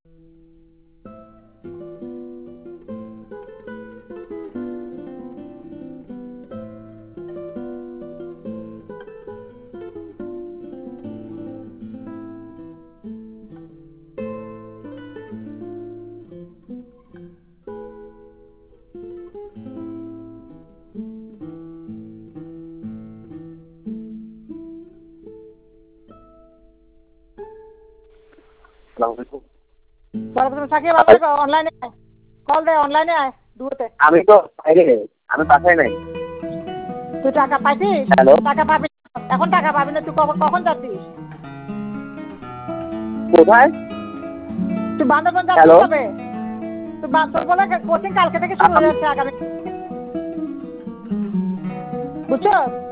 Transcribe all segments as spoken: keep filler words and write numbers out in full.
আমি তো বাইরে, আমি বাসায় নাই। তুই টাকা পাইছিস? হ্যালো, টাকা পাবি এখন, টাকা পাবি না। তুই কখন যাচ্ছিস? কোথায়? তুই বান্দরবন যাচ্ছিস কবে? তুই বান্দরবনে কোচিং কালকে থেকে শুরু হয়ে যাচ্ছে, আগামী। বুঝছো?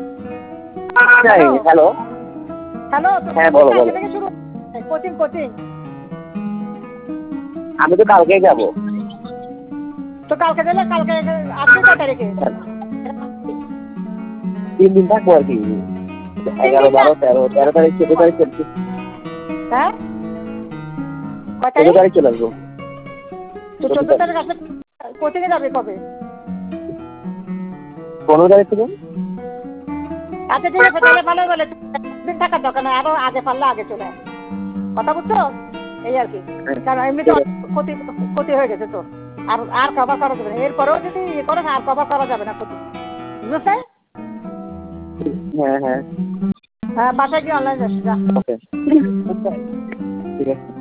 হ্যালো হ্যালো, হ্যাঁ বলো বলো। থেকে শুরু কোচিং কোচিং আমি তো কালকেই যাবো। তো কালকে গেলে কালকে আসবি কয় তারিখে? তিন দিন থাকবো আর কি, এগারো বারো তেরো তেরো তারিখ চোদ্দ তারিখ চলছে। হ্যাঁ চোদ্দ তারিখ চলে আসবো। তো চোদ্দ তারিখ আসলে কোচিং এ যাবি কবে? পনেরো তারিখ থেকে। আচ্ছা ঠিক আছে, তাহলে ভালো বলে দিন থাকার দরকার নেই, আরো আগে পারলে আগে চলে আস। কথা বুঝছো? এই আর কি, কারণ এমনিতে ক্ষতি ক্ষতি হয়ে গেছে তোর, আর আর কভার করা যাবে না। এরপরেও যদি ইয়ে করো আর কভার করা যাবে না ক্ষতি, বুঝছো? হ্যাঁ হ্যাঁ হ্যাঁ, বাসায় গিয়ে অনলাইন যাচ্ছি। ওকে ঠিক আছে।